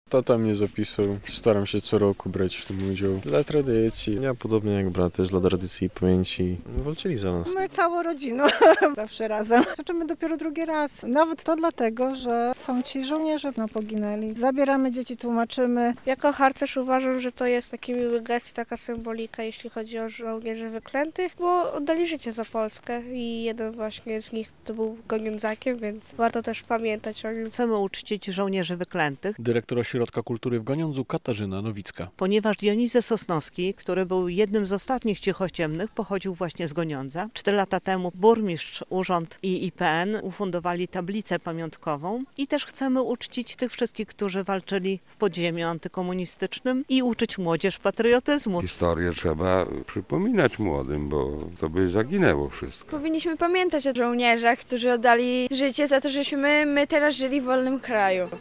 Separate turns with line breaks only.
Tata mnie zapisał. Staram się co roku brać w tym udział. Dla tradycji.
Ja podobnie jak brat, też dla tradycji i pamięci walczyli za nas.
My całą rodziną, zawsze razem. Zobaczymy dopiero drugi raz. Nawet to dlatego, że są ci żołnierze poginęli. Zabieramy dzieci, tłumaczymy.
Jako harcerz uważam, że to jest taki miły gest i taka symbolika, jeśli chodzi o żołnierzy wyklętych, bo oddali życie za Polskę i jeden właśnie z nich to był goniądzakiem, więc warto też pamiętać o nim.
Chcemy uczcić żołnierzy wyklętych,
Dyrektor Ośrodka Kultury w Goniądzu Katarzyna Nowicka.
ponieważ Dionizy Sosnowski, który był jednym z ostatnich cichociemnych, pochodził właśnie z Goniądza. 4 lata temu burmistrz, urząd i IPN ufundowali tablicę pamiątkową i też chcemy uczcić tych wszystkich, którzy walczyli w podziemiu antykomunistycznym i uczyć młodzież patriotyzmu.
Historię trzeba przypominać młodym, bo to by zaginęło wszystko.
Powinniśmy pamiętać o żołnierzach, którzy oddali życie za to, żebyśmy my teraz żyli w wolnym kraju.